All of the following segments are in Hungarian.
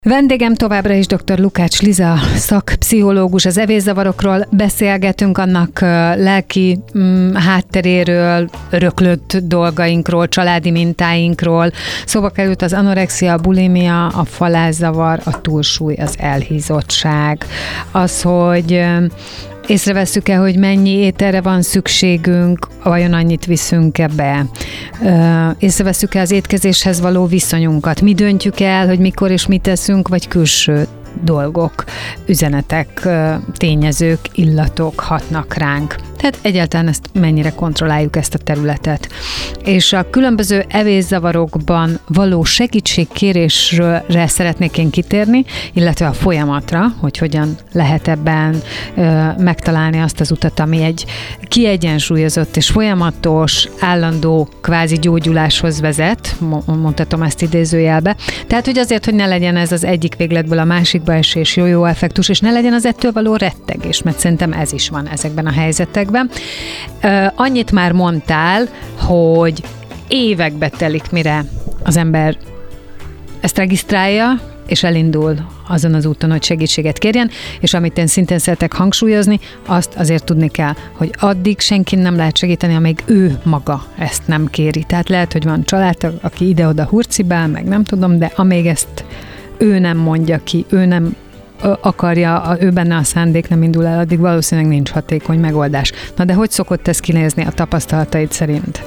Vendégem továbbra is dr. Lukács Liza, szakpszichológus. Az evészavarokról beszélgetünk, annak lelki hátteréről, öröklött dolgainkról, családi mintáinkról. Szóba került az anorexia, a bulimia, a falázzavar, a túlsúly, az elhízottság. Az, hogy észrevesszük-e, hogy mennyi ételre van szükségünk, vajon annyit viszünk-e be? Észrevesszük-e az étkezéshez való viszonyunkat? Mi döntjük el, hogy mikor és mit teszünk, vagy külső dolgok, üzenetek, tényezők, illatok hatnak ránk? Tehát egyáltalán ezt mennyire kontrolláljuk, ezt a területet. És a különböző evészavarokban való segítségkérésre szeretnék én kitérni, illetve a folyamatra, hogy hogyan lehet ebben megtalálni azt az utat, ami egy kiegyensúlyozott és folyamatos, állandó kvázi gyógyuláshoz vezet, mondhatom ezt idézőjelbe. Tehát, hogy azért, hogy ne legyen ez az egyik végletből a másikba esés, jó effektus, és ne legyen az ettől való rettegés, mert szerintem ez is van ezekben a helyzetekben. Annyit már mondtál, hogy évekbe telik, mire az ember ezt regisztrálja, és elindul azon az úton, hogy segítséget kérjen, és amit én szintén szeretek hangsúlyozni, azt azért tudni kell, hogy addig senki nem lehet segíteni, amíg ő maga ezt nem kéri. Tehát lehet, hogy van családtag, aki ide-oda hurcibál, meg nem tudom, de amíg ezt ő nem mondja ki, ő nem akarja, ő benne a szándék nem indul el, addig valószínűleg nincs hatékony megoldás. Na de hogy szokott ez kinézni a tapasztalataid szerint?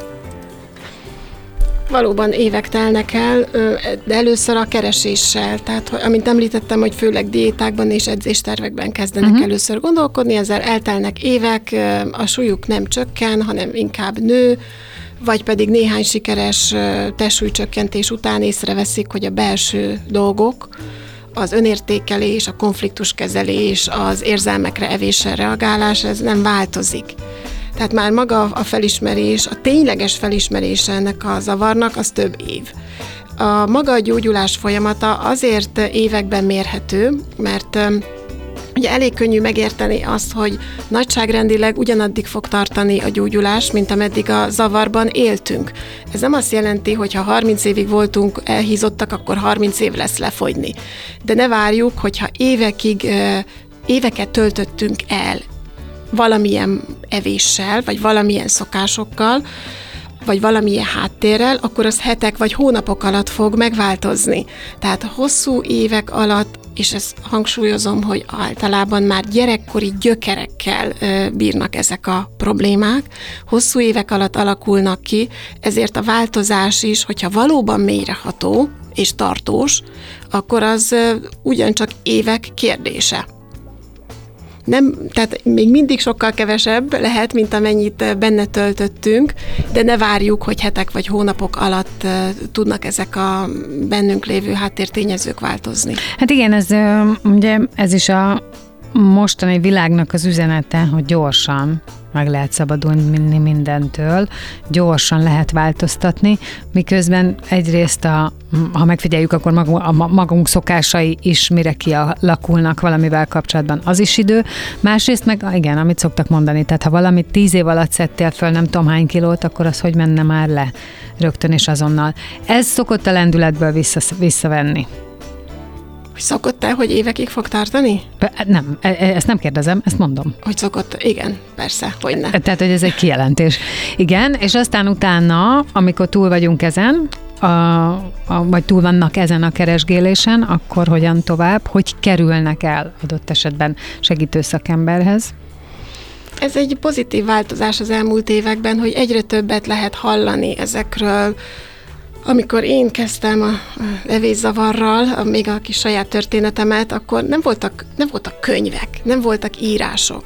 Valóban évek telnek el, de először a kereséssel, tehát amint említettem, hogy főleg diétákban és edzéstervekben kezdenek először gondolkodni, ezzel eltelnek évek, a súlyuk nem csökken, hanem inkább nő, vagy pedig néhány sikeres testsúlycsökkentés után észreveszik, hogy a belső dolgok, az önértékelés, a konfliktuskezelés, az érzelmekre, evésre reagálás, ez nem változik. Tehát már maga a felismerés, a tényleges felismerése ennek a zavarnak, az több év. A maga a gyógyulás folyamata azért években mérhető, mert ugye elég könnyű megérteni azt, hogy nagyságrendileg ugyanaddig fog tartani a gyógyulás, mint ameddig a zavarban éltünk. Ez nem azt jelenti, hogy ha 30 évig voltunk elhízottak, akkor 30 év lesz lefogyni. De ne várjuk, hogyha éveket töltöttünk el valamilyen evéssel, vagy valamilyen szokásokkal, vagy valamilyen háttérrel, akkor az hetek vagy hónapok alatt fog megváltozni. Tehát hosszú évek alatt, és ezt hangsúlyozom, hogy általában már gyerekkori gyökerekkel bírnak ezek a problémák, hosszú évek alatt alakulnak ki, ezért a változás is, hogyha valóban mélyreható és tartós, akkor az ugyancsak évek kérdése. Nem, tehát még mindig sokkal kevesebb lehet, mint amennyit benne töltöttünk, de ne várjuk, hogy hetek vagy hónapok alatt tudnak ezek a bennünk lévő háttértényezők változni. Hát igen, ugye ez is a mostani világnak az üzenete, hogy gyorsan meg lehet szabadulni mindentől, gyorsan lehet változtatni, miközben egyrészt ha megfigyeljük, akkor magunk szokásai is mire kialakulnak valamivel kapcsolatban, az is idő. Másrészt meg, igen, amit szoktak mondani, tehát ha valamit 10 év alatt szedtél föl nem tudom hány kilót, akkor az hogy menne már le rögtön és azonnal. Ez szokott a lendületből visszavenni. Szokott-e, hogy évekig fog tartani? Nem, ezt nem kérdezem, ezt mondom. Hogy szokott? Igen, persze, hogyne. Tehát, hogy ez egy kijelentés. Igen, és aztán utána, amikor túl vagyunk ezen, vagy túl vannak ezen a keresgélésen, akkor hogyan tovább, hogy kerülnek el adott esetben segítő szakemberhez? Ez egy pozitív változás az elmúlt években, hogy egyre többet lehet hallani ezekről. Amikor én kezdtem a evészavarral, még a kis saját történetemet, akkor nem voltak könyvek, nem voltak írások.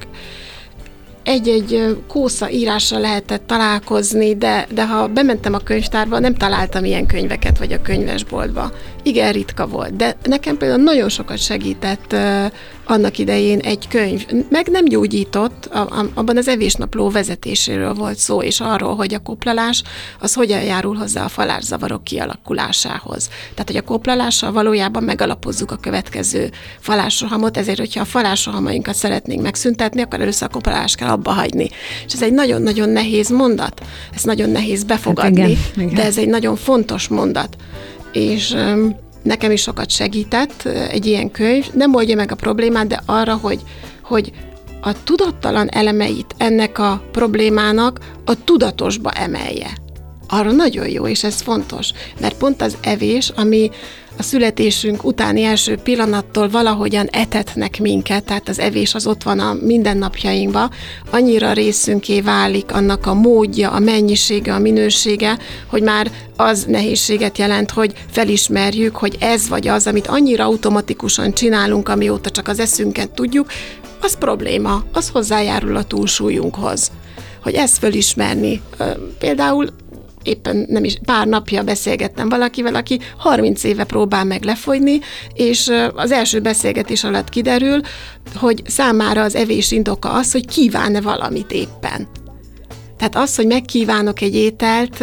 Egy-egy kósza írásra lehetett találkozni, de ha bementem a könyvtárba, nem találtam ilyen könyveket, vagy a könyvesboltba. Igen, ritka volt, de nekem például nagyon sokat segített annak idején egy könyv. Meg nem gyógyított, abban az evésnapló vezetéséről volt szó, és arról, hogy a koplalás az hogyan járul hozzá a falázzavarok kialakulásához. Tehát, hogy a koplalással valójában megalapozzuk a következő falásrohamot, ezért, hogyha a falásrohamainkat szeretnénk megszüntetni, akkor először a koplalást kell abba hagyni. És ez egy nagyon-nagyon nehéz mondat, ezt nagyon nehéz befogadni, hát igen. De ez egy nagyon fontos mondat. És nekem is sokat segített egy ilyen könyv, nem oldja meg a problémát, de arra, hogy a tudattalan elemeit ennek a problémának a tudatosba emelje. Arra nagyon jó, és ez fontos, mert pont az evés, ami a születésünk utáni első pillanattól valahogyan etetnek minket, tehát az evés az ott van a mindennapjainkban, annyira részünké válik annak a módja, a mennyisége, a minősége, hogy már az nehézséget jelent, hogy felismerjük, hogy ez vagy az, amit annyira automatikusan csinálunk, amióta csak az eszünket tudjuk, az probléma, az hozzájárul a túlsúlyunkhoz. Hogy ezt felismerni. Például éppen nem is pár napja beszélgettem valakivel, aki 30 éve próbál meg lefogyni, és az első beszélgetés alatt kiderül, hogy számára az evés indoka az, hogy kíván-e valamit éppen. Tehát az, hogy megkívánok egy ételt,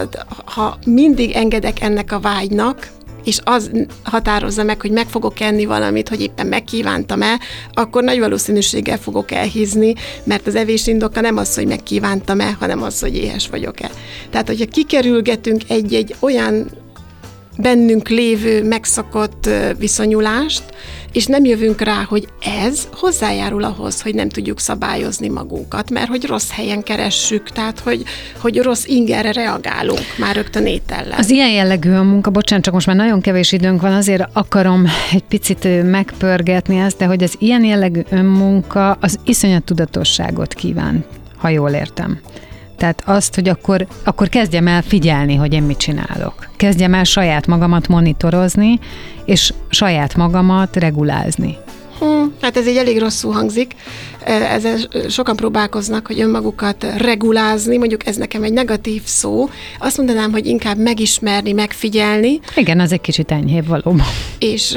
ha mindig engedek ennek a vágynak, és az határozza meg, hogy meg fogok enni valamit, hogy éppen megkívántam-e, akkor nagy valószínűséggel fogok elhízni, mert az evés indoka nem az, hogy megkívántam-e, hanem az, hogy éhes vagyok-e. Tehát, hogyha kikerülgetünk egy olyan bennünk lévő, megszokott viszonyulást, és nem jövünk rá, hogy ez hozzájárul ahhoz, hogy nem tudjuk szabályozni magunkat, mert hogy rossz helyen keressük, tehát hogy rossz ingerre reagálunk már rögtön étellel. Az ilyen jellegű munka, bocsánat, csak most már nagyon kevés időnk van, azért akarom egy picit megpörgetni ezt, de hogy az ilyen jellegű önmunka az iszonyat tudatosságot kíván, ha jól értem. Tehát azt, hogy akkor kezdjem el figyelni, hogy én mit csinálok. Kezdjem el saját magamat monitorozni, és saját magamat regulázni. Hát ez így elég rosszul hangzik. Ezzel sokan próbálkoznak, hogy önmagukat regulázni, mondjuk ez nekem egy negatív szó. Azt mondanám, hogy inkább megismerni, megfigyelni. Igen, az egy kicsit enyhébb valóban. És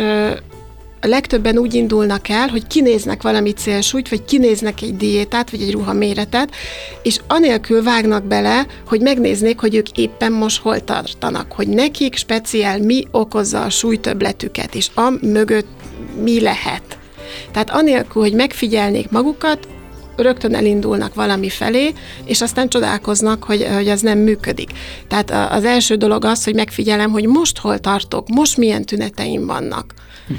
a legtöbben úgy indulnak el, hogy kinéznek valami célsúlyt, vagy kinéznek egy diétát, vagy egy ruhaméretet, és anélkül vágnak bele, hogy megnéznék, hogy ők éppen most hol tartanak, hogy nekik speciál mi okozza a súlytöbbletüket, és mögött mi lehet. Tehát anélkül, hogy megfigyelnék magukat, rögtön elindulnak valami felé, és aztán csodálkoznak, hogy az nem működik. Tehát az első dolog az, hogy megfigyelem, hogy most hol tartok, most milyen tüneteim vannak.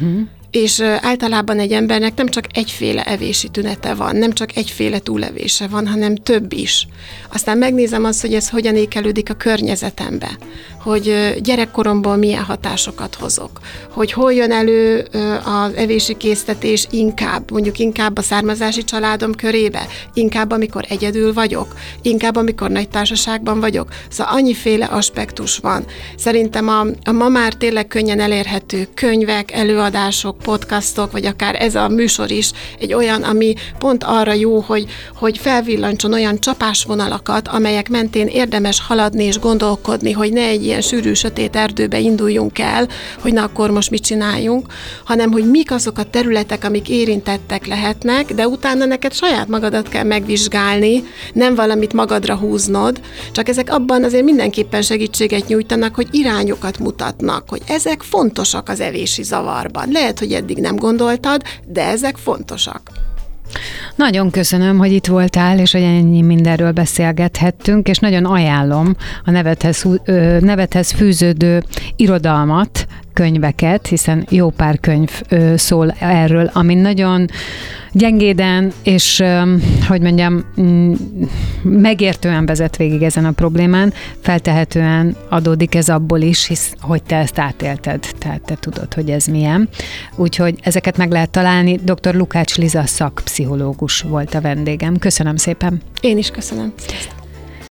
És általában egy embernek nem csak egyféle evési tünete van, nem csak egyféle túlevése van, hanem több is. Aztán megnézem azt, hogy ez hogyan ékelődik a környezetembe, hogy gyerekkoromból milyen hatásokat hozok, hogy hol jön elő az evési késztetés mondjuk inkább a származási családom körébe, inkább amikor egyedül vagyok, inkább amikor nagy társaságban vagyok. Szóval annyiféle aspektus van. Szerintem a ma már tényleg könnyen elérhető könyvek, előadások, podcastok, vagy akár ez a műsor is egy olyan, ami pont arra jó, hogy felvillancson olyan csapásvonalakat, amelyek mentén érdemes haladni és gondolkodni, hogy ne egy ilyen sűrű, sötét erdőbe induljunk el, hogy na akkor most mit csináljunk, hanem hogy mik azok a területek, amik érintettek lehetnek, de utána neked saját magadat kell megvizsgálni, nem valamit magadra húznod, csak ezek abban azért mindenképpen segítséget nyújtanak, hogy irányokat mutatnak, hogy ezek fontosak az evési zavarban. Lehet, hogy eddig nem gondoltad, de ezek fontosak. Nagyon köszönöm, hogy itt voltál, és hogy ennyi mindenről beszélgethettünk, és nagyon ajánlom a nevedhez fűződő irodalmat, könyveket, hiszen jó pár könyv szól erről, ami nagyon gyengéden és, hogy mondjam, megértően vezet végig ezen a problémán, feltehetően adódik ez abból is, hisz, hogy te ezt átélted, tehát te tudod, hogy ez milyen. Úgyhogy ezeket meg lehet találni. Dr. Lukács Liza szakpszichológus volt a vendégem. Köszönöm szépen. Én is köszönöm.